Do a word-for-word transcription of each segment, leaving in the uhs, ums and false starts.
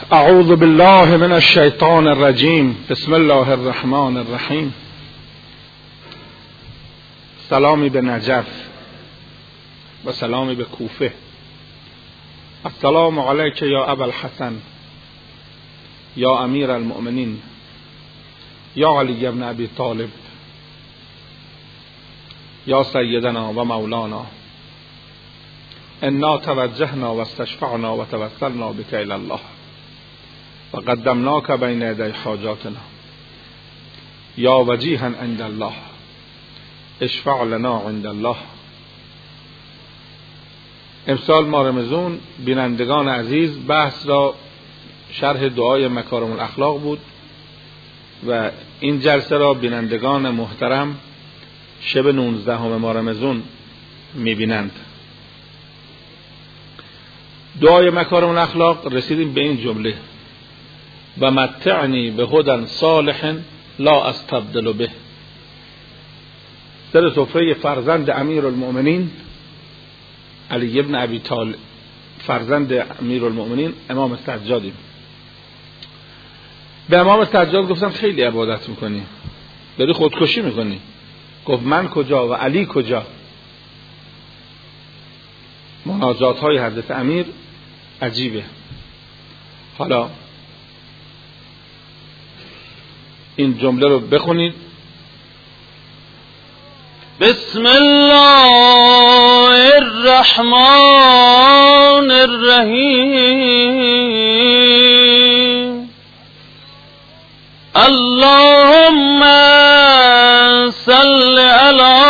اعوذ بالله من الشیطان الرجیم. بسم الله الرحمن الرحیم. سلامی به نجف و سلامی به کوفه. السلام علیک یا ابا الحسن یا امیر المؤمنین یا علی ابن ابی طالب یا سیدنا و مولانا، انا توجهنا و استشفعنا و توسلنا بک الی الله و قدمناک بین یدی حاجاتنا یا وجیها عند الله اشفع لنا عند الله. امسال ماه رمضان، بینندگان عزیز، بحث را شرح دعای مکارم الاخلاق بود و این جلسه را بینندگان محترم شب نوزدهم ماه رمضان میبینند. دعای مکارم الاخلاق رسیدیم به این جمله: و متعنی به هدى صالح لا استبدل به. سر سفره فرزند امیر المؤمنین علی ابن ابی طالب، فرزند امیر المؤمنین امام سجادیم. به امام سجاد گفتم خیلی عبادت میکنی، داری خودکشی میکنی. گفت من کجا و علی کجا؟ مناجات های حضرت امیر عجیبه. حالا این جمله رو بخونید: بسم الله الرحمن الرحیم. اللهم صل علی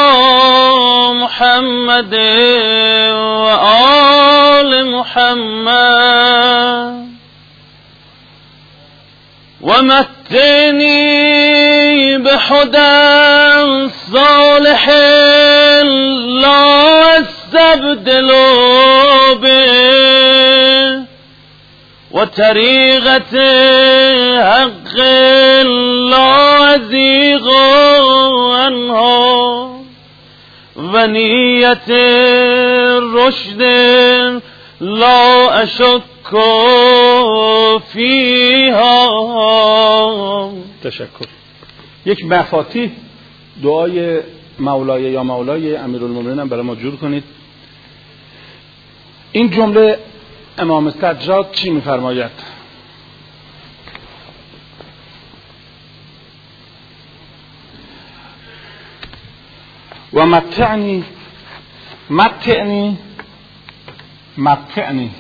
محمد و آل محمد و متعنی بهدى صالح لا استبدل به و طریقت حق لا ازیغ عنها و نیت رشد لا اشک فیها. تشکر. یک مفاتیح دعای مولای یا مولای امیرالمومنین هم برای ما جور کنید. این جمله امام سجاد چی می‌فرماید؟ و متعنی متعنی متعنی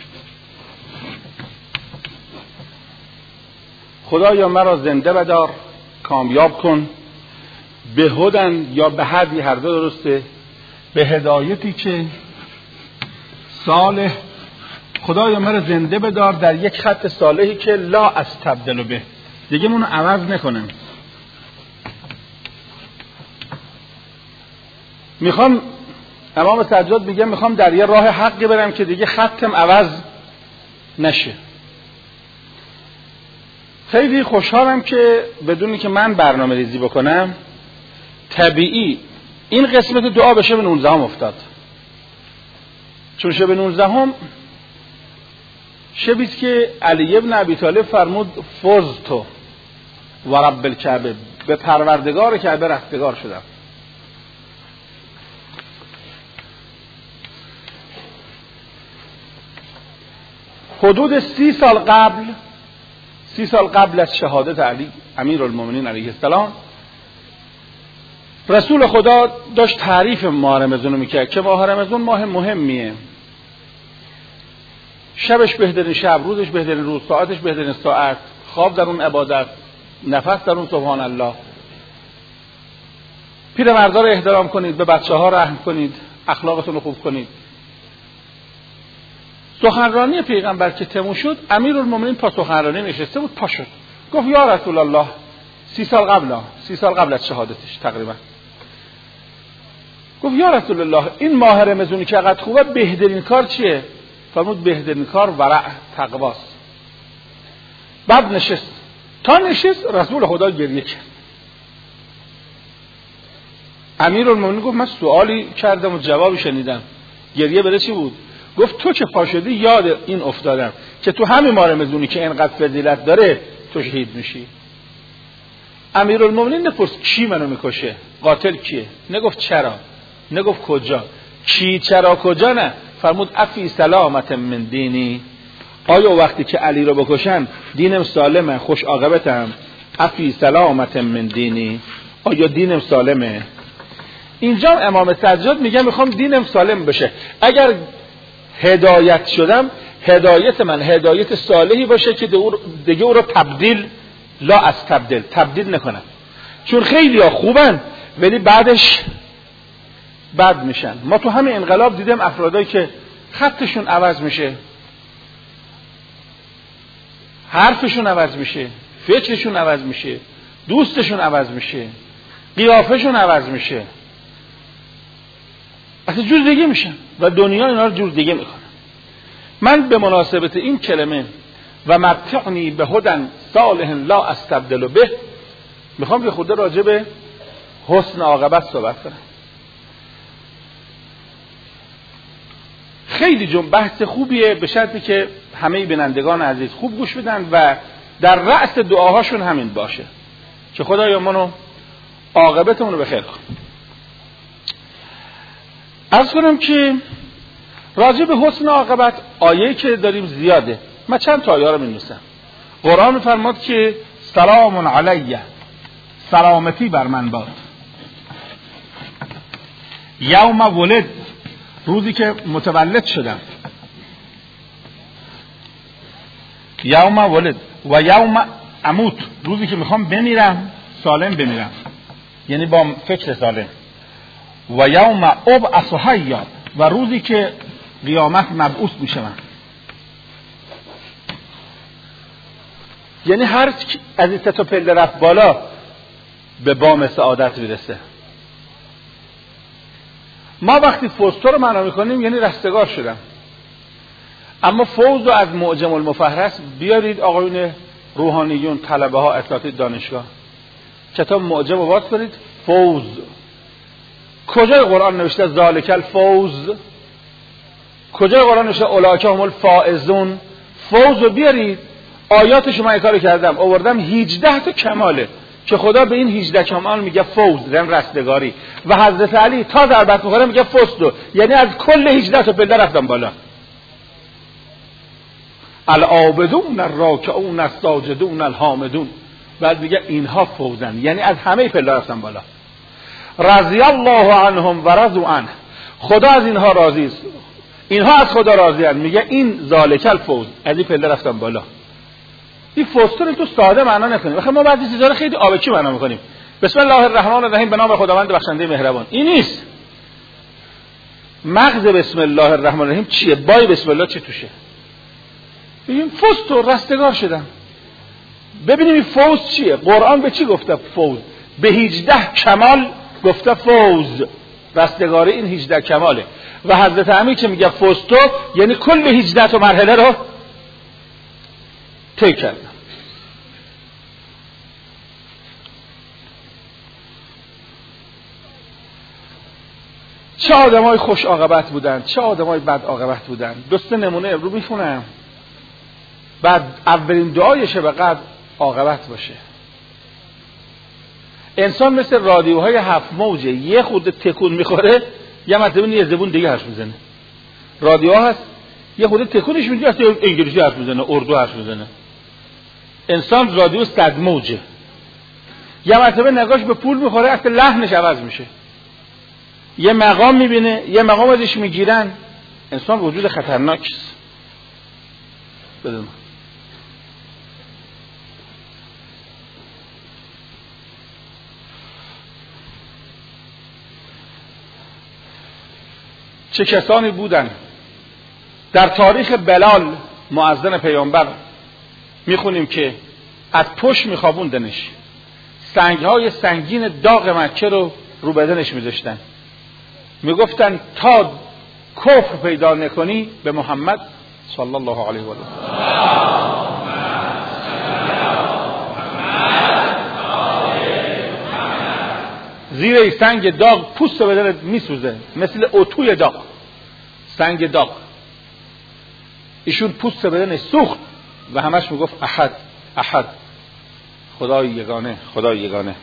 خدایا مرا زنده بدار، کامیاب کن، به هدن یا به هدی، هر دو درسته، به هدایتی که صالح. خدایا مرا زنده بدار در یک خط صالحی که لا استبدل به، دیگه منو عوض نکنم. میخوام، امام سجاد میگه میخوام در یه راه حقی برم که دیگه خطم عوض نشه. خیلی خوشحالم که بدونی که من برنامه ریزی بکنم طبیعی این قسمت دعا به شب نوزدهم افتاد، چون شب نوزدهم شبیست که علی ابن ابی طالب فرمود فزت و رب الکعبه، به پروردگار کعبه رستگار شدم. حدود سی سال قبل سی سال قبل از شهادت علی امیرالمومنین علیه السلام، رسول خدا داشت تعریف ماه رمضان رو میکرد که ماه رمضان ماه مهمیه، شبش بهترین شب، روزش بهترین روز، ساعتش بهترین ساعت، خواب در اون عبادت، نفس در اون سبحان الله. پیرمردا رو احترام کنید، به بچه ها رحم کنید، اخلاقتون رو خوب کنید. سخنرانی پیغمبر که تموم شد، امیرالمومنین پا سخنرانی نشسته بود، پا شد گفت یا رسول الله، سی سال قبل سی سال قبل از شهادتش تقریبا، گفت یا رسول الله این ماه رمضانی که چقدر خوبه، بهترین کار چیه؟ فرمود بهترین کار ورع، تقواست. بعد نشست، تا نشست رسول خدا گریه کرد. امیرالمومنین گفت من سوالی کردم و جوابی شنیدم، گریه برای چی بود؟ گفت تو که پاشدی یاد این افتادم که تو همین ماه رمضونی که اینقدر فضیلت داره تو شهید میشی. امیرالمومنین نپرس کی منو میکشه، قاتل کیه، نگفت چرا، نگفت کجا، کی چرا کجا، نه فرمود افی سلامت من دینی، آیا وقتی که علی رو بکشن دینم سالمه، خوش عاقبتم، افی سلامت من دینی، آیا دینم سالمه. اینجا امام سجاد میگه میخوام دینم سالم بشه، اگر هدایت شدم هدایت من هدایت صالحی باشه که دیگه او رو تبدیل لا از تبدیل تبدیل نکنم، چون خیلی ها خوبن ولی بعدش بد میشن. ما تو همین انقلاب دیدیم افرادایی که خطشون عوض میشه، حرفشون عوض میشه، فکرشون عوض میشه، دوستشون عوض میشه، قیافشون عوض میشه، اصلا جور دیگه میشن و دنیا اینا رو جور دیگه میکنه. من به مناسبت این کلمه و متعنی به هدن صالح لا استبدل به میخوام یه خورده راجع به حسن عاقبت صحبت کنم. خیلی جون بحث خوبیه، به شرطی که همه بینندگان عزیز خوب گوش بدن و در رأس دعاهاشون همین باشه که خدایا منو عاقبتمون رو بخیر کن. عرض کنم که راجع به حسن عاقبت آیه‌ای که داریم زیاده، من چند تا آیه رو می‌نویسم. قرآن می‌فرماد که سلام علیه، سلامتی بر من باد، یوم ولد، روزی که متولد شدم، یوم ولد و یوم اموت، روزی که میخوام بمیرم سالم بمیرم، یعنی با فکر سالم، و یوم ابعث حیا، و روزی که قیامت مبعوث میشم، یعنی هر از این سه تا پله رفت بالا به بام سعادت میرسه. ما وقتی فوز رو معنا میکنیم یعنی رستگار شدم، اما فوز رو از معجم المفهرس بیارید آقایون روحانیون، طلبه ها، اساتید دانشگاه، کتاب معجم رو باز کنید، فوز کجای قرآن نوشته ذالک الفوز؟ کجای قرآن نوشته اولئک هم الفائزون؟ فوز رو بیارید، آیاتش من کارو کردم آوردم هجده تا کماله که خدا به این هجده کمال میگه فوز، یعنی رستگاری، و حضرت علی تا ضربت میخوره میگه فوزدو، یعنی از کل هجده تا پله رفتم بالا. العابدون الراکعون الساجدون الحامدون، بعد میگه اینها فوزن، یعنی از همه پله رفتم بالا. رضی الله عنهم و رضوا عنه، خدا از اینها راضی است، اینها از خدا راضی اند، میگه این ذالک الفوز، از این پله رفتم بالا. این فوزتون تو ساده معنا نکنیم، بخاطر ما بعضی چیزا رو خیلی آبکی معنا میکنیم. بسم الله الرحمن الرحیم، به نام خداوند بخشنده مهربان. این نیست. مغز بسم الله الرحمن الرحیم چیه؟ بای بسم الله چی توشه؟ ببین فوز تو رستگار شدم. ببینیم این فوز چیه؟ قرآن به چی گفته فوز؟ به هجده کمال گفته فوز، رستگاری این هجده کماله. و حضرت امیر که میگه فوز تو، یعنی کل هجده تا مرحله رو طی کردم. چه آدمای خوش عاقبت بودن، چه آدمای بد عاقبت بودن. دو سه نمونه رو میخونم، بعد اولین دعایشه به قد عاقبت باشه. انسان مثل رادیوهای هفت موجه، یه خود تکون میخوره یه مرتبه یه زبون دیگه حرف میزنه. رادیو هست یه خود تکونش میده اصلا انگلیسی حرف میزنه، اردو حرف میزنه. انسان رادیو صد موجه، یه مرتبه نگاش به پول میخوره اصلا لحنش عوض میشه، یه مقام میبینه یه مقام ازش میگیرن. انسان وجود خطرناکی است. بدون چه کسانی بودن در تاریخ بلال مؤذن پیامبر میخونیم که از پشت میخوابوندنش، سنگهای سنگین داغ مکه رو رو بدنش میذاشتن، میگفتن تا کفر پیدا نکنی به محمد صلی الله علیه و آله. زیر این سنگ داغ پوست بدنت میسوزه، مثل اتوی داغ، سنگ داغ. ایشون پوست بدنش سوخت و همش میگفت احد احد، خدای یگانه خدای یگانه.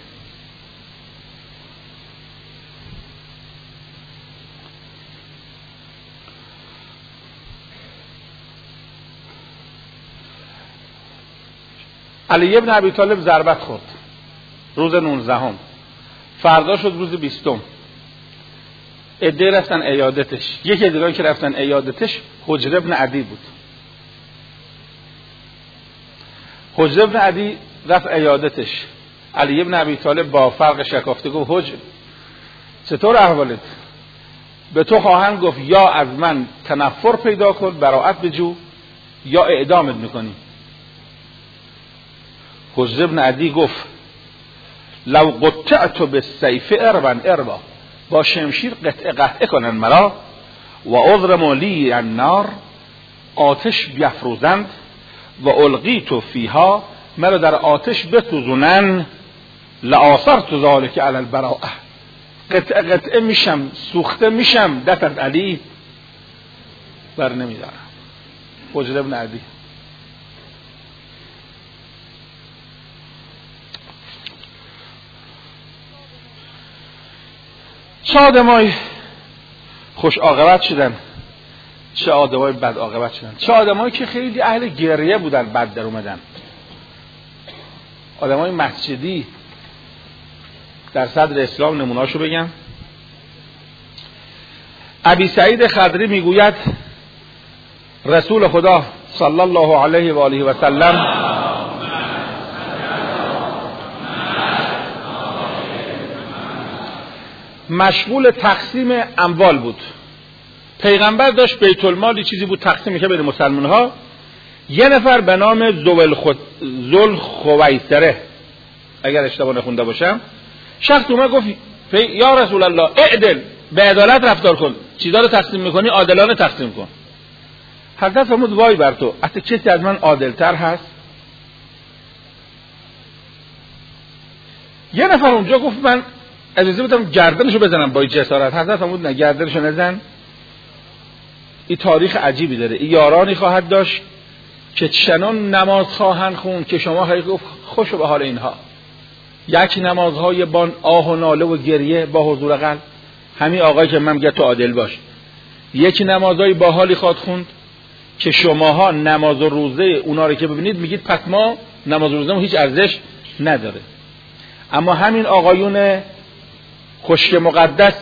علی ابن ابی طالب ضربت خورد روز نوزدهم، فردا شد روز بیستم. عده رفتن عیادتش. یکی از دیگران که رفتن عیادتش حجر ابن عدی بود. حجر ابن عدی رفت عیادتش. علی ابن ابی طالب با فرق شکافته گفت حجر چطور احوالت؟ به تو خواهند گفت یا از من تنفر پیدا کن براءت بجو یا اعدامت میکنی. حجر ابن عدی گفت لو قطعت بالسیف اربا اربا، با شمشیر قطعه قطعه کنن مرا، و اضرم لی النار، آتش بیفروزند، و القیت فیها، مرا در آتش بسوزونن، لآثرت ذلک علی البراءه، قطعه قطعه میشم، سوخته میشم، دست از علی بر نمیدارم. حجر ابن عدی. چه آدمای خوش عاقبت شدن، چه آدمای بد عاقبت شدن. چه آدمایی که خیلی اهل گریه بودن بد در اومدن، آدمای مسجدی. در صدر اسلام نمونهاشو بگم. ابی سعید خدری میگوید رسول خدا صلی الله علیه و آله و سلم مشغول تقسیم اموال بود. پیغمبر داشت بیت المالی چیزی بود تقسیم میشه بین مسلمان ها. یه نفر به نام ذوالخویسره اگر اشتباه نخونده باشم، شخص اومد گفت یا رسول الله اعدل، به عدالت رفتار کن، چیزا رو تقسیم میکنی عادلانه تقسیم کن. حضرت فرمود وای بر تو، اصلا کسی از من عادلتر هست؟ یه نفر اونجا گفت من اجازه بدم گردنشو بزنم با جسارت. حضرت فرمود نه، گردنشو نزن. این تاریخ عجیبی داره. این یارانی خواهد داشت که چنان نماز خواهند خون که شما حقیقی خوشو به حال اینها. یک نمازهای با آه و ناله و گریه با حضور قلب، همین آقایی که من میگم تو عادل باش. یک نمازهای با حالی خواهد خوند که شماها نماز و روزه اونا رو که ببینید میگید پس ما نماز و روزه هیچ ارزش نداره. اما همین آقایون خشک مقدس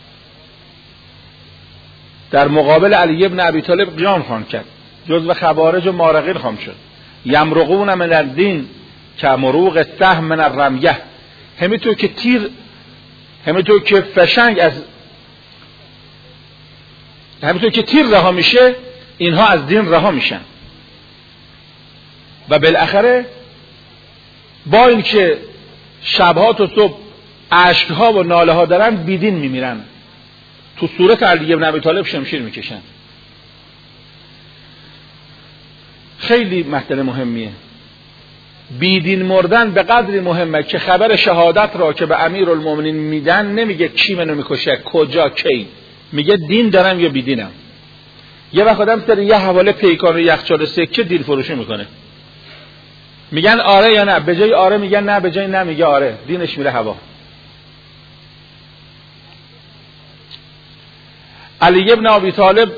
در مقابل علی ابن ابی طالب قیام خواهند کرد، جزو خوارج و مارقین خواهم شد. یمرقون من الدین که مروق السهم من الرمیه، همینطور که تیر، همینطور که فشنگ از همینطور که تیر رها میشه، اینها از دین رها میشن و بالاخره با اینکه شبها تا صبح اشکها و ناله ها دارن بیدین میمیرن. تو صورت علی ابن ابی طالب شمشیر میکشن. خیلی مسئله مهمیه. بیدین مردن به قدری مهمه که خبر شهادت را که به امیرالمومنین میدن نمیگه کی منو میکشه، کجا، کی، میگه دین دارم یا بیدینم. یه وقت آدم سر یه حواله پیکان و یخچال سکه دین فروشی میکنه، میگن آره یا نه، به جای آره میگن نه، به جای نه میگه آره، دینش میره هوا. علی ابن ابی طالب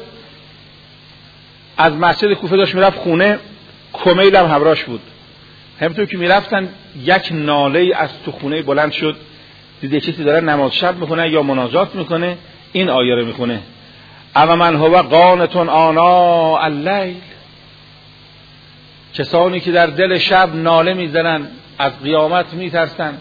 از مسجد کوفه داشت میرفت خونه، کمیل هم همراهش بود. همونطور که میرفتن یک ناله از تو خونه بلند شد، دیده کسی داره نماز شب میکنه یا مناجات میکنه، این آیه رو میخونه اما من هو قانتون آنا اللیل، کسانی که در دل شب ناله میزنن، از قیامت میترسن.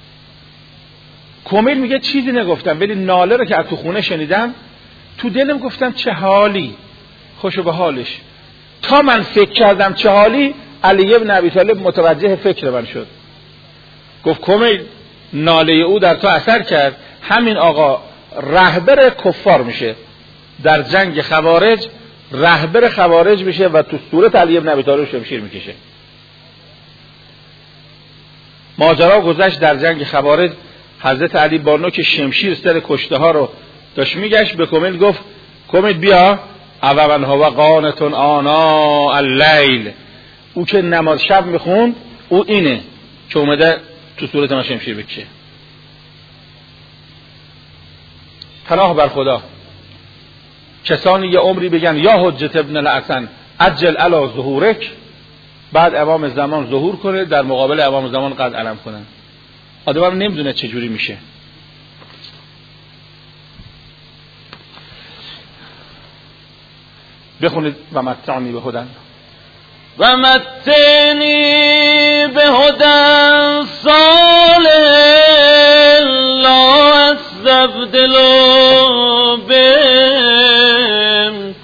کمیل میگه چیزی نگفتم، ولی ناله رو که از تو خونه شنیدم تو دلم گفتم چه حالی، خوشو به حالش. تا من فکر کردم چه حالی، علی ابن ابی طالب متوجه فکر من شد. گفت کمیل ناله او در تو اثر کرد، همین آقا رهبر کفار میشه، در جنگ خوارج رهبر خوارج میشه و تو صورت علی ابن ابی طالب شمشیر میکشه. ماجرا گذشت در جنگ خوارج، حضرت علی با نوک شمشیر سر کشته ها رو داشت میگشت، به کمیل گفت کمیل بیا او من هو قانت آناء اللیل، او که نماز شب میخوند او اینه که اومده تو صورت ما شمشیر بکشه. پناه بر خدا. کسانی یه عمری بگن یا حجت ابن الحسن عجل علی ظهورک، بعد امام زمان ظهور کنه در مقابل امام زمان قد علم کنن. آدم هم نمیدونه چجوری میشه. بخونید و متعنی به هدن و متعنی به هدن صالح لا استبدلو بهم.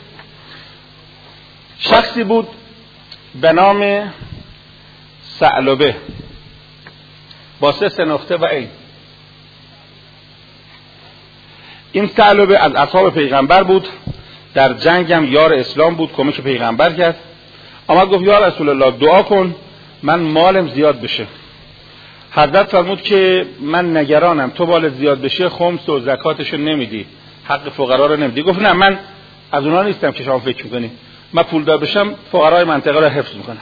شخصی بود به نام ثعلبه با سه سه نقطه و این. این ثعلبه از اصحاب پیغمبر بود، در جنگ هم یار اسلام بود، کمک پیغمبر کرد. آمد گفت یا رسول الله دعا کن من مالم زیاد بشه. حضرت فرمود که من نگرانم تو مال زیاد بشه خمس و زکاتشو نمیدی، حق فقرا رو نمیدی. گفت نه من از اونها نیستم که شما فکر میکنی، من پولدار بشم فقرای منطقه رو حفظ میکنم.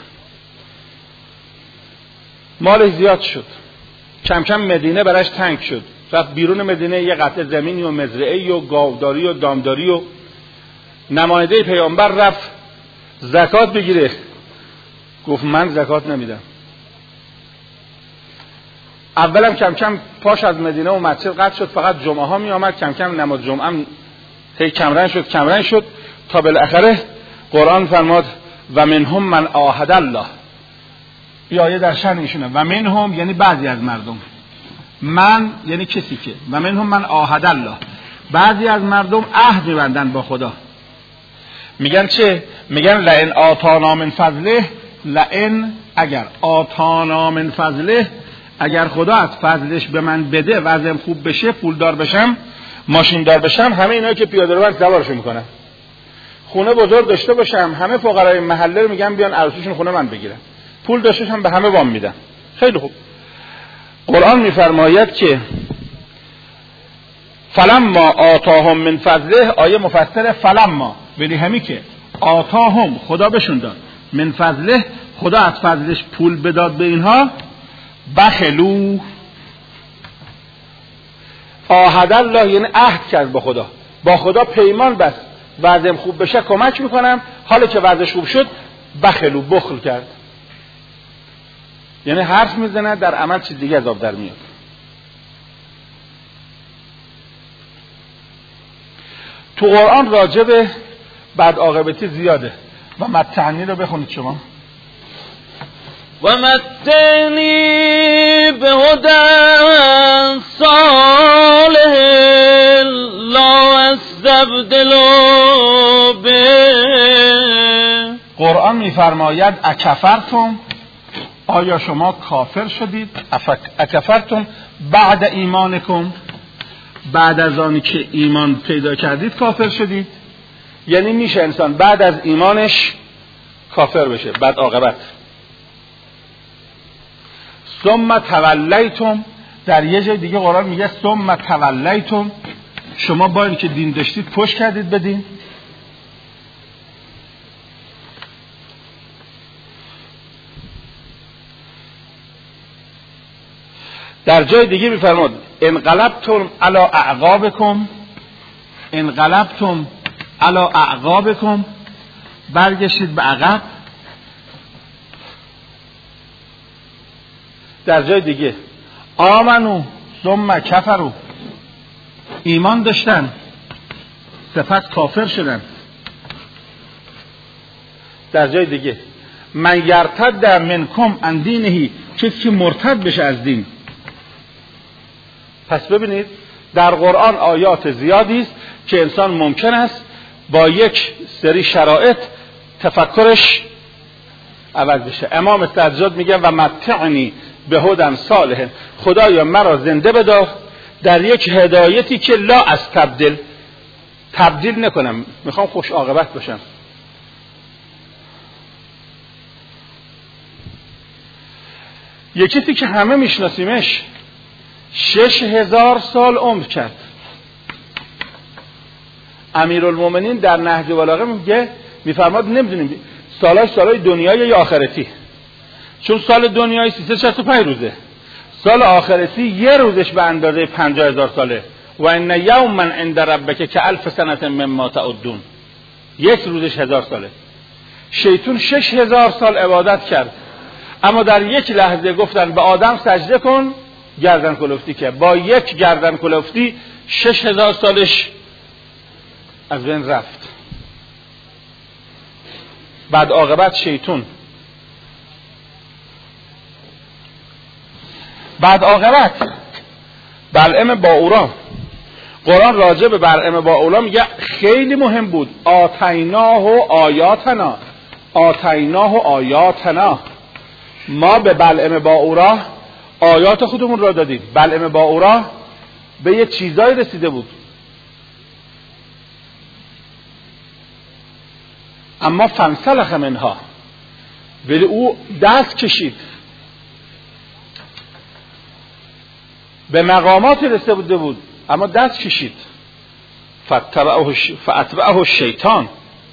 مال زیاد شد، کم کم مدینه براش تنگ شد، رفت بیرون مدینه یه قطعه زمینی و مزرعه‌ای و گاوداری و دامداری و نماینده پیامبر رفت زکات بگیره. گفت من زکات نمیدم. اولم کم کم پاش از مدینه و مسجد قطع شد، فقط جمعه ها می آمد، کم کم نماز جمعه هم هی کمرنگ شد کمرنگ شد تا بالاخره قرآن فرماد و منهم من عاهد الله. این آیه در شأن ایشونه. و منهم یعنی بعضی از مردم، من یعنی کسی که، و منهم من عاهد الله، بعضی از مردم عهد می‌بندن با خدا. میگن چه؟ میگن لئن آتانا من فضله، لئن اگر آتانا من فضله، اگر خدا از فضلش به من بده وضعم خوب بشه، پولدار بشم، ماشین دار بشم، همه اینا که پیاده رو سوارشو میکنن. خونه بزرگ داشته باشم، همه فقرای محله رو میگن بیان عروسیشون خونه من بگیرن. پول داشته باشم به همه وام میدم. خیلی خوب. قرآن میفرماید که فلما آتاهم من فضله، آیه مفسر فلما ولی همی که آتاهم خدا بهشون داد، من فضله خدا از فضلش پول بداد به اینها، بخلو عاهد الله یعنی عهد کرد با خدا، با خدا پیمان بست وضعم خوب بشه کمک میکنم، حالا که وضعش خوب شد بخلو بخل کرد. یعنی حرف میزنه در عمل چیز دیگه از آب در میاد. تو قرآن راجع به بد عاقبتی زیاده. و متعنی رو بخونید شما. و متعنی به هدن صالح لا استبدلو به. قرآن میفرماید اکفرتم، آیا شما کافر شدید؟ اکفرتم بعد ایمانکم، بعد از آنی که ایمان پیدا کردید کافر شدید. یعنی میشه انسان بعد از ایمانش کافر بشه، بعد عاقبت. ثم تولیتم، در یه جای دیگه قرآن میگه ثم تولیتم، شما با اینکه دین داشتید پشت کردید به دین. در جای دیگه میفرماد انقلبتم علی اعقابکم، انقلبتم علی اعقابکم، برگشتید به عقب. در جای دیگه آمنو ثم کفروا، ایمان داشتن سپس کافر شدن. در جای دیگه من یرتد منکم عن دینه، کسی که مرتد بشه از دین. پس ببینید در قرآن آیات زیادی است که انسان ممکن است با یک سری شرایط تفکرش عوض بشه. امام سجاد میگه و متعنی به هدن صالح، خدایا مرا زنده بدار در یک هدایتی که لا از تبدیل، تبدیل نکنم، میخوام خوش عاقبت باشم. یکی که همه میشناسیمش شش هزار سال عمر کرد، امیرالمومنین در نهج البلاغه میگه، میفرماد نمیدونیم سالاش سالای دنیایی یا آخرتی، چون سال دنیایی سیصد و شصت و پنج روزه، سال آخرتی یه روزش به اندازه پنجاه هزار ساله. و ان یوما عند ربک کالف سنه مما تعدون، یک روزش هزار ساله. شیطان شش هزار سال عبادت کرد، اما در یک لحظه گفتن به آدم سجده کن، گردن کلفتی که با یک گردن کلفتی شش هزار سالش از بین رفت. بعد عاقبت شیطان بعد عاقبت بلعم باعورا، قرآن راجع به بلعم باعورا میگه خیلی مهم بود. آتیناه و آیاتنا آتیناه و آیاتنا، ما به بلعم باعورا آیات خودمون را دادیم. بلعم باعورا به یه چیزایی رسیده بود، اما فنسلخ منها، ولی او دست کشید، به مقامات رسیده بوده بود اما دست کشید. فاتبعه الشیطان،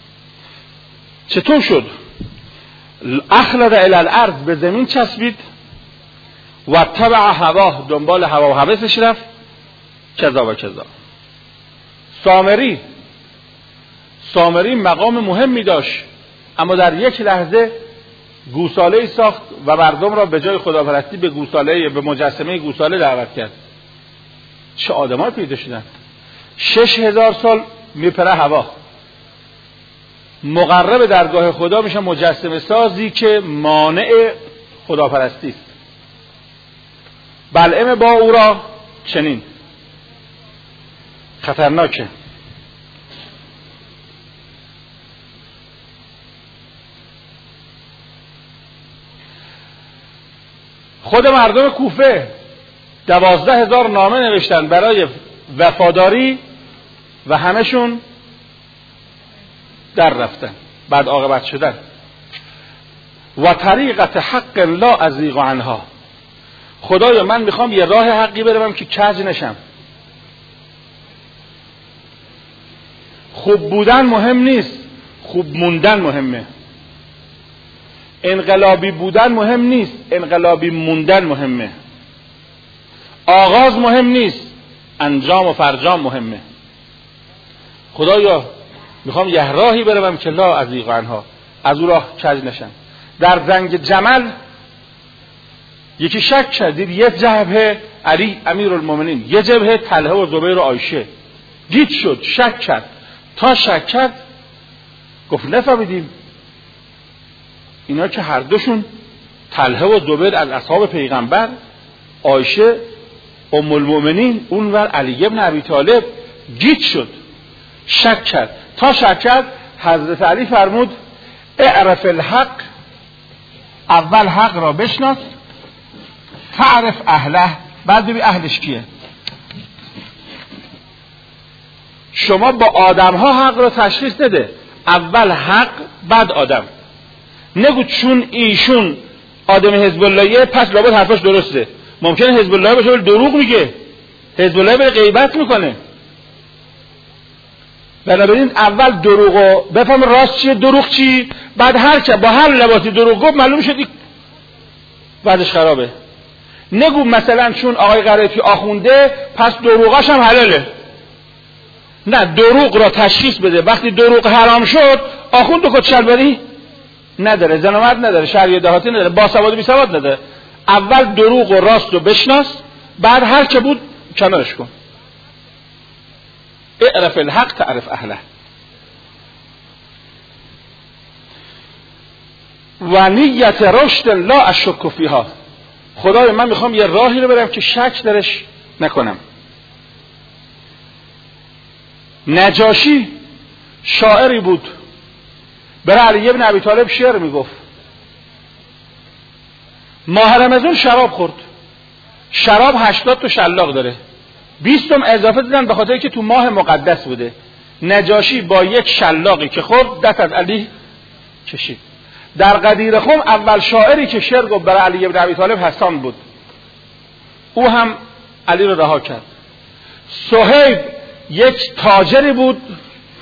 چطور شد؟ اخلد الی الارض، به زمین چسبید. و تبع هواه، دنبال هوا و هوسش رفت. کذا و کذا. سامری سامری مقام مهمی داشت، اما در یک لحظه گوساله ساخت و مردم را به جای خداپرستی به گوساله، به مجسمه گوساله دعوت کرد. چه آدم‌ها پیدا شدن. شش هزار سال میپره هوا، مقرب درگاه خدا میشه مجسمه سازی که مانع خداپرستی است. بلعم باعورا چنین خطرناکه. خود مردم کوفه دوازده هزار نامه نوشتن برای وفاداری و همشون در رفتن، بعد عاقبت شدن. و طریقت حق لا ازیغ عنها، خدایا من میخوام یه راه حقی برم که کج نشم. خوب بودن مهم نیست، خوب موندن مهمه. انقلابی بودن مهم نیست، انقلابی موندن مهمه. آغاز مهم نیست، انجام و فرجام مهمه. خدایا میخوام یه راهی برم که لا ازیغ عنها، از او راه کج نشم. در جنگ جمل یکی شک کرد، دید یه جبهه علی امیرالمومنین، یه جبهه طلحه و زبیر و عایشه. گیج شد، شک کرد. تا شک کرد گفت نفهمیدیم اینا که هر دوشون طلحه و زبیر از اصحاب پیغمبر، عایشه ام المؤمنین، اونور علی ابن ابی طالب. گیج شد، شک کرد. تا شک کرد حضرت علی فرمود اعرف الحق، اول حق را بشناس، تعرف اهله، بعد ببین اهلش کیه. شما با آدم ها حق را تشخیص نده، اول حق بعد آدم. نگو چون ایشون آدم حزب اللهیه پس لابد حرفاش درسته. ممکنه حزب الله باشه ولی دروغ میگه، حزب الله به غیبت میکنه. بنابراین اول دروغو بفهم راست چیه دروغ چی، بعد هر که با هر لباسی دروغ گفت معلوم شد بعدش خرابه. نگو مثلا چون آقای قرائتی آخونده پس دروغاش هم حلاله. نه، دروغ را تشخیص بده. وقتی دروغ حرام شد آخوند و کچلبری نداره، زنامت نداره، شریعه دهاتی نداره، باسواد و بیسواد نداره. اول دروغ و راست رو بشناس، بعد هر که بود کنارش کن. اعرف الحق تعرف اهله. و نیت رشد لا اشک فیها، خدای من میخوام یه راهی رو برم که شک درش نکنم. نجاشی شاعری بود، برای علی ابن ابی طالب شعر میگفت. ماه رمضان شراب خورد، شراب هشتاد تا شلاق داره، بیستم اضافه دیدن به خاطر که تو ماه مقدس بوده. نجاشی با یک شلاقی که خورد دست از علی کشید. در قدیر خم اول شاعری که شعر گفت برای علی ابن ابی طالب حسان بود، او هم علی رو رها کرد. صهیب یک تاجری بود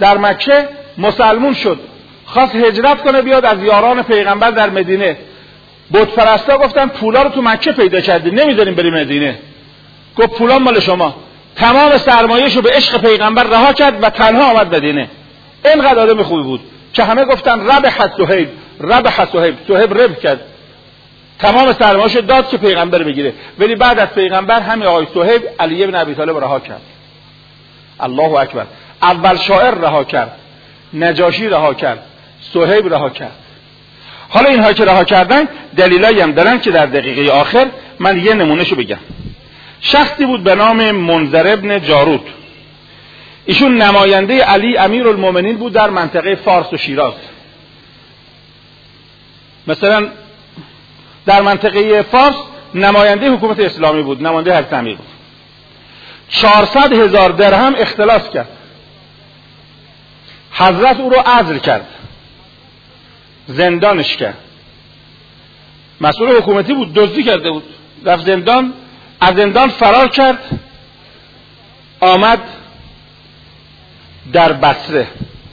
در مکه مسلمون شد، خواست هجرت کنه بیاد از یاران پیغمبر در مدینه. بت پرستا گفتن پولا رو تو مکه پیدا کردی، نمیذاریم بری مدینه. گفت پولا مال شما. تمام سرمایه‌شو به عشق پیغمبر رها کرد و تنها آمد مدینه. اینقدر آدم خوبی بود که همه گفتن ربح صهیب، ربح صهیب، صهیب ربح کرد، تمام سرمایه‌شو داد که پیغمبر بگیره. ولی بعد از پیغمبر همین آقای صهیب علی بن ابی طالب رها کرد. الله اکبر. اول شاعر رها کرد، نجاشی رها کرد، صهیب رها کرد. حالا اینها که رها کردن دلیلایی هم دارن که در دقیقه آخر من یه نمونهشو بگم. شخصی بود به نام منذر ابن جارود. ایشون نماینده علی امیرالمومنین بود در منطقه فارس و شیراز. مثلا در منطقه فارس نماینده حکومت اسلامی بود، نماینده حضرت امیر بود. چهارصد هزار درهم اختلاس کرد. حضرت او رو عزل کرد، زندانش کرد. مسئول حکومتی بود، دزدی کرده بود، رفت زندان. از زندان فرار کرد، آمد در بصره.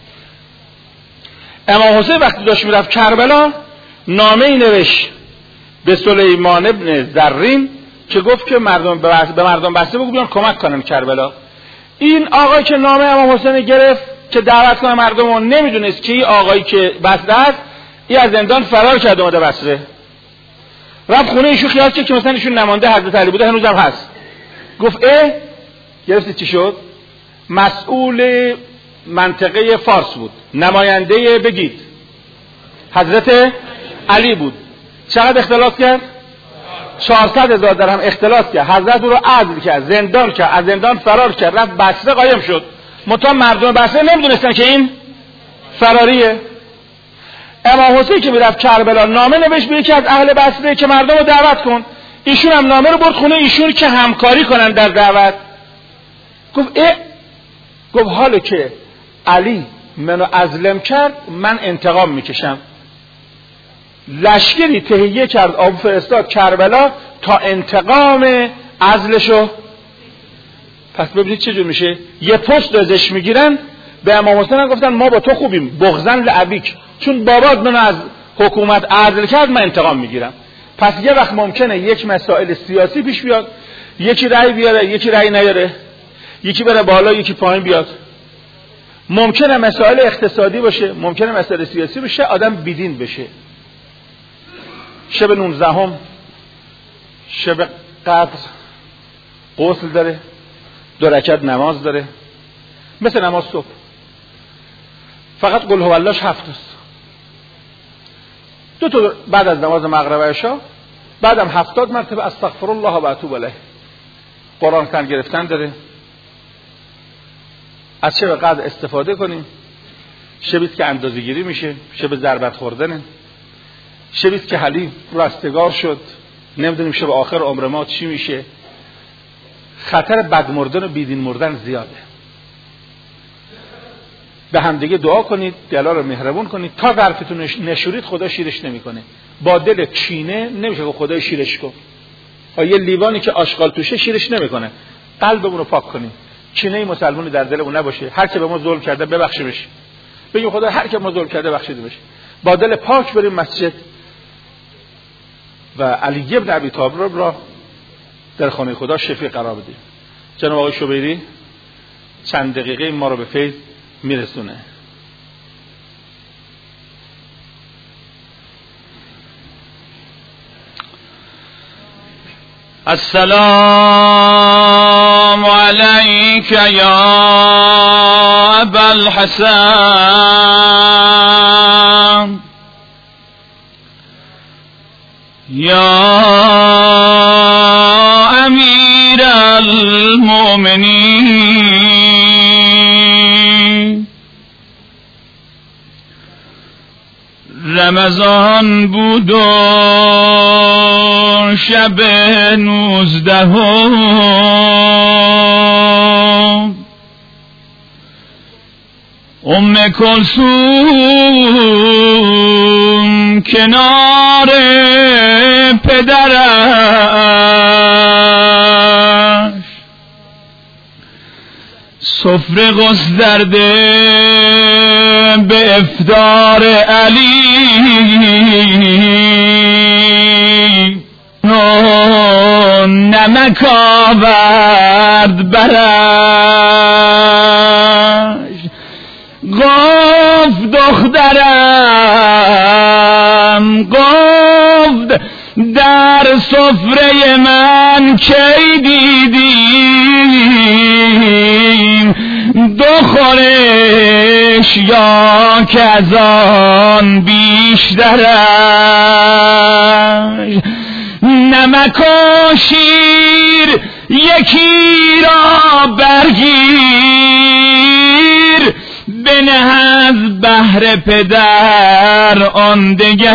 امام حسین وقتی داشت میرفت کربلا نامه ای نوشت به سلیمان ابن زرین که گفت که مردم به مردم بصره بگو بیان کمک کنن کربلا. این آقایی که نامه امام حسین گرفت که دعوت کنه مردم رو، نمیدونست که این آقایی که بصره است این از زندان فرار کرده اومده بصره. رفت خونه ایشون، خیال کرد که مثلا ایشون نماینده حضرت علی بوده، هنوزم هست. گفت اه گرفتی چی شد؟ مسئول منطقه فارس بود، نماینده بگید حضرت علی بود. چقدر اختلاس کرد؟ چهارصد هزار درهم اختلاس کرد. حضرت او رو عزل کرد، زندان کرد، از زندان فرار کرد، رفت بصره قایم شد. منتها مردم بصره نمیدونستن که این فراریه. امام حسین که میرفت کربلا نامه نوشت به یکی از اهل بصره که مردم رو دعوت کن. ایشون هم نامه رو برد خونه ایشون که همکاری کنن در دعوت. گفت اه گفت حالا که علی منو عزلم کرد من انتقام میکشم. لشکری تهیه کرد، آب فرستاد کربلا تا انتقام عزلشو. پس ببینید چه جور میشه. یه پست ازش میگیرن. به امام حسین گفتن ما با تو خوبیم، بغضن لابیک، چون بابات منو از حکومت عزل کرد من انتقام میگیرم. پس یه وقت ممکنه یک مسائل سیاسی پیش بیاد، یکی رأی بیاره یکی رأی نیاره، یکی بره بالا یکی پایین بیاد. ممکنه مسائل اقتصادی باشه، ممکنه مسائل سیاسی باشه، آدم بیدین بشه. شب نوزدهم شب قدر غسل داره، دو رکعت نماز داره، مثل نماز صبح، فقط قل هو اللهش هفت است. دو تا بعد از نماز مغرب و عشا، بعدم هفتاد مرتبه استغفر الله و اتوب الیه. قرآن خوان گرفتن داره. از شب قدر استفاده کنیم. شبیست که اندازه‌گیری میشه، شب ضربت خوردنه، شبیست که حلیم رستگار شد، نمیدونیم شب آخر عمر ما چی میشه. خطر بد مردن و بیدین مردن زیاده. به همدیگه دعا کنید، دلا رو مهربون کنید. تا ظرفتون نشورید خدا شیرش نمیکنه. با دل کینه نمیشه که خدا شیرش کن. با یه لیوانی که آشغال توشه شیرش نمیکنه. قلبمون رو پاک کنیم، کینه مسلمانی در دلمون نباشه. هر که به ما ظلم کرده ببخشیمش، بگیم خدا هر که ما ظلم کرده بخشیدیمش. با دل پاک بریم مسجد و علی ابن ابی طالب را در خانه خدا شفیع قرار بدیم. جناب آقای شبیری چند دقیقه ما رو به فیض میرسونه. السلام علیک یا ابا الحسن یا امیر المؤمنین. رمضان بود و شب نوزدهم ام کلثوم کنار پدرش سفره گسترده به افطار علی نمک آورد برش گفت دخترم گفت در سفره من کی دیدیم دو خورش یا که از آن بیشترش نمک و شیر یکی را برگیر بنه از بهر پدر آن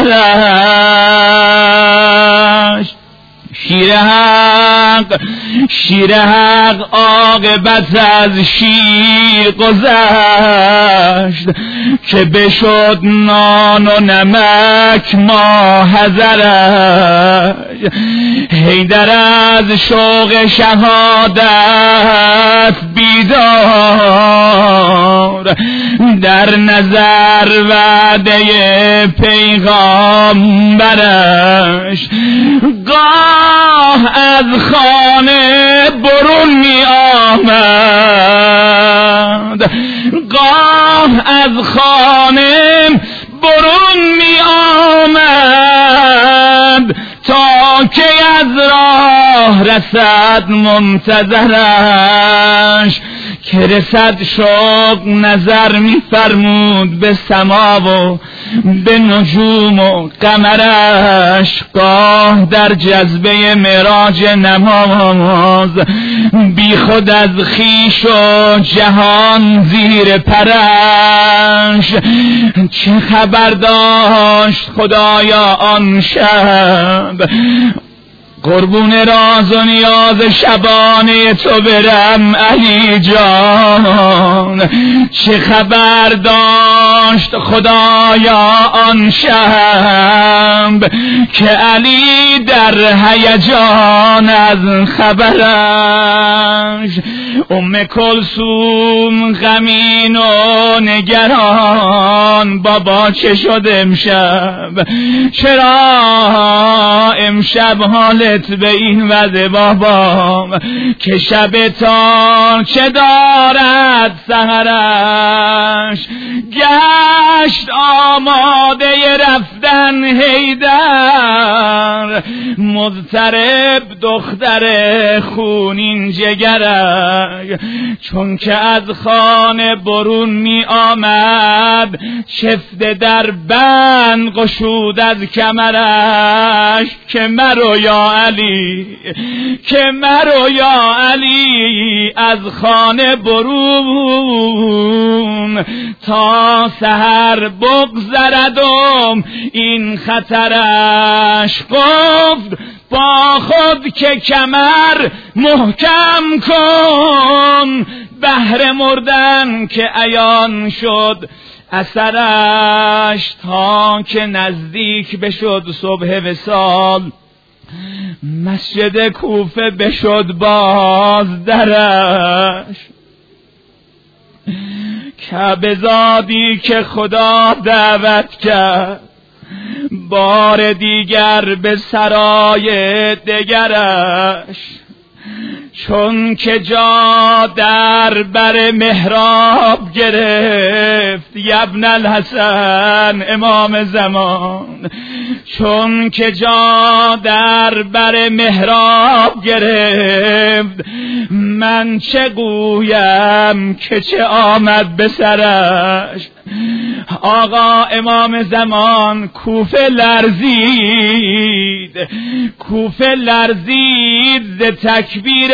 دگرش شیر حق شیر حق عاقبت از شیر گذشت که بشد نان و نمک ماحضرش حیدر از شوق شهادت بیدار در نظر وعده پیغامبرش گاه از خانه برون می آمد گاه از خانه برون می آمد تا که از راه رسد منتظرش که رسد شوق نظر می فرمود به سما و به نجوم و قمرش گاه در جذبه معراج نماز بی خود از خیش و جهان زیر پرش چه خبر داشت خدایا آن شب قربون راز و نیاز شبانه تو برم علی جان چه خبر داشت خدایا آن شب که علی در هیجان از خبرش ام کلثوم غمین و نگران بابا چه شد امشب چرا امشب حالت به این وضع بابا که شب تا چه دارد سحرش گشت آماده رفتن حیدر مضطرب دختر خونین جگرش چون که از خانه برون می آمد چفت در بند گشود از کمرش که مرو یا علی که مرو یا علی از خانه برون تا سحر بگذردم این خطرش گفت با خود که کمر محکم کن بهر مردن که عیان شد اثرش تا که نزدیک بشد صبح وصال مسجد کوفه بشد باز درش کعبه زادی که خدا دعوت کرد بار دیگر به سرای دگرش چون که جا در بر محراب گرفت ابن الحسن امام زمان چون که جا در بر محراب گرفت من چه گویم که چه آمد به سرش آقا امام زمان کوفه لرزید کوفه لرزید ز تکبیر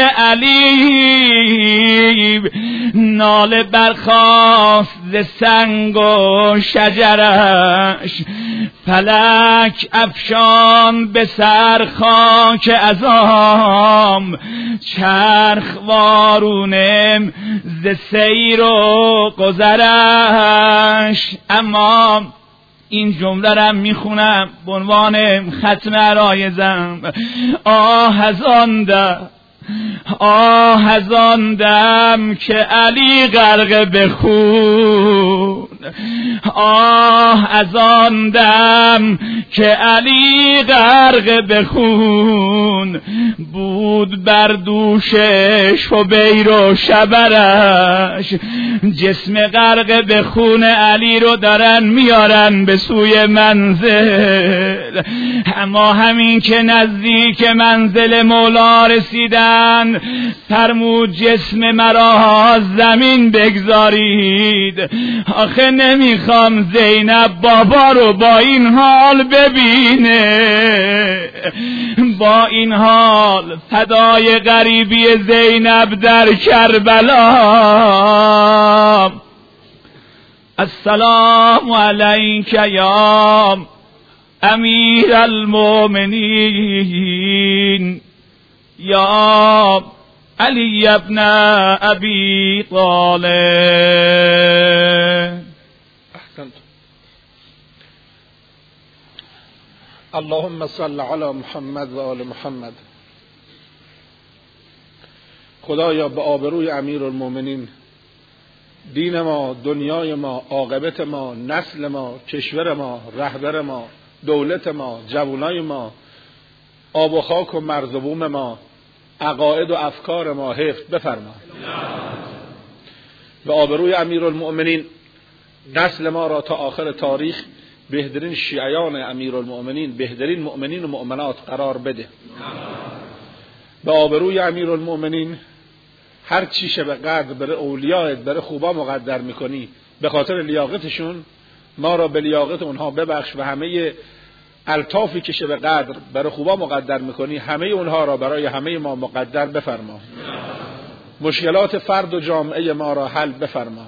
علی ناله برخاست ز سنگ و شجرش فلک افشان به سر خاک عظام چرخ وارونم ز سیر و گذرش اما این جمله را میخونم به عنوان ختم عرایزم آه از آن ده آه از آن دم که علی غرق به خون، آه از آن دم که علی غرق به خون، بود بر دوشش حبیر و شبرش، جسم غرق به خون علی رو دارن میارن به سوی منزل. اما همین که نزدیک منزل مولا رسیدن، فرمود جسم مرا زمین بگذارید، آخه نمیخوام زینب بابا رو با این حال ببینه. با این حال فدای غریبی زینب در کربلا. السلام علیک یا امیر المؤمنین یا علی ابن ابی طالب. احسنت. اللهم صل علی محمد و آل محمد. خدایا به آبروی امیر المؤمنین دین ما، دنیای ما، عاقبت ما، نسل ما، کشور ما، رهبر ما، دولت ما، جوانای ما، آب و خاک و مرز و بوم ما، عقاید و افکار ما حفظ بفرما. به آبروی امیر المؤمنین نسل ما را تا آخر تاریخ بهترین شیعیان امیر المؤمنین، بهترین مؤمنین و مؤمنات قرار بده. به آبروی امیر المؤمنین هر چی شب قدر بر اولیایت بر خوبا مقدر میکنی، به خاطر لیاقتشون ما را به لیاقت اونها ببخش و همه الطافی که شب قدر بر خوبا مقدر میکنی همه اونها را برای همه ما مقدر بفرما. مشکلات فرد و جامعه ما را حل بفرما.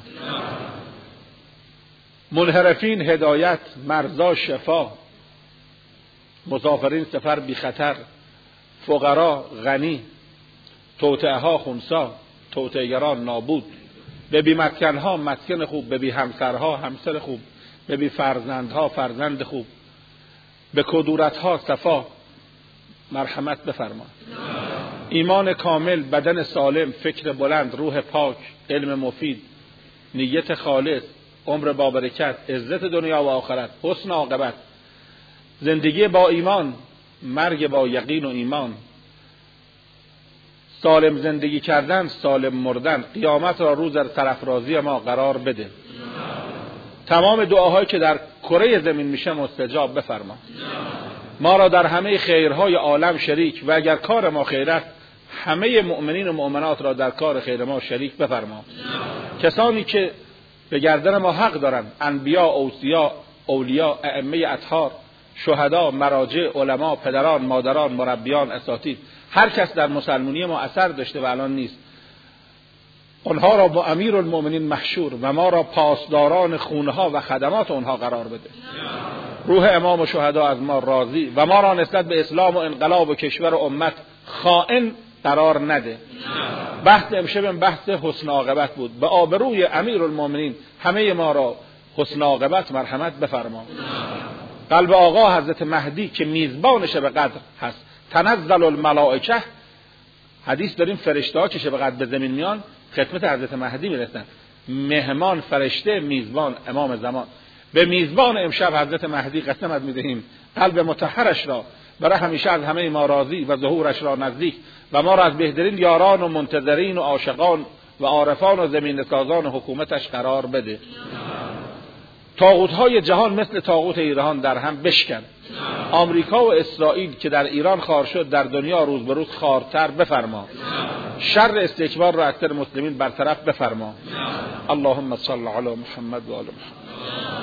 منحرفین هدایت، مرزا شفا، مسافرین سفر بی خطر، فقرا غنی، توطئه ها خنثی، توطئه‌گران نابود، به بی مسکنها مسکن خوب، به بی همسرها همسر خوب، به بی فرزندها فرزند خوب، به کدورتها صفا مرحمت بفرما. ایمان کامل، بدن سالم، فکر بلند، روح پاک، علم مفید، نیت خالص، عمر با برکت، عزت دنیا و آخرت، حسن عاقبت، زندگی با ایمان، مرگ با یقین و ایمان، سالم زندگی کردن، سالم مردن، قیامت را روز در سرافرازی ما قرار بده. تمام دعاهایی که در کره زمین میشه مستجاب بفرما. ما را در همه خیرهای عالم شریک و اگر کار ما خیر است همه مؤمنین و مؤمنات را در کار خیر ما شریک بفرما. کسانی که به گردن ما حق دارند، انبیا، اوصیا، اولیا، ائمه اطهار، شهدا، مراجع، علما، پدران، مادران، مربیان، اساتید، هر کس در مسلمانی ما اثر داشته و الان نیست، اونها را با امیر المؤمنین محشور و ما را پاسداران خونها و خدمات اونها قرار بده. روح امام و شهدا از ما راضی و ما را نسبت به اسلام و انقلاب و کشور و امت خائن قرار نده. بحث امشب بحث حسن عاقبت بود. به آبروی امیر المؤمنین همه ما را حسن عاقبت مرحمت بفرما. قلب آقا حضرت مهدی که میزبان شب قدر هست، تنزل الملائکه، حدیث داریم فرشته ها که شب قدر به زمین میان خدمت حضرت مهدی میرسن. مهمان، فرشته، میزبان، امام زمان. به میزبان امشب حضرت مهدی قسمت میدهیم قلب مطهرش را برای همیشه از همه ما راضی و ظهورش را نزدیک و ما را از بهترین یاران و منتظرین و عاشقان و عارفان و زمین سازان حکومتش قرار بده. طاغوت‌های جهان مثل طاغوت ایران در هم بشکن. آمریکا و اسرائیل که در ایران خار شد در دنیا روز به روز خارتر بفرما. شر استکبار را اکثر مسلمین برطرف بفرما. اللهم صل علی محمد و آل محمد.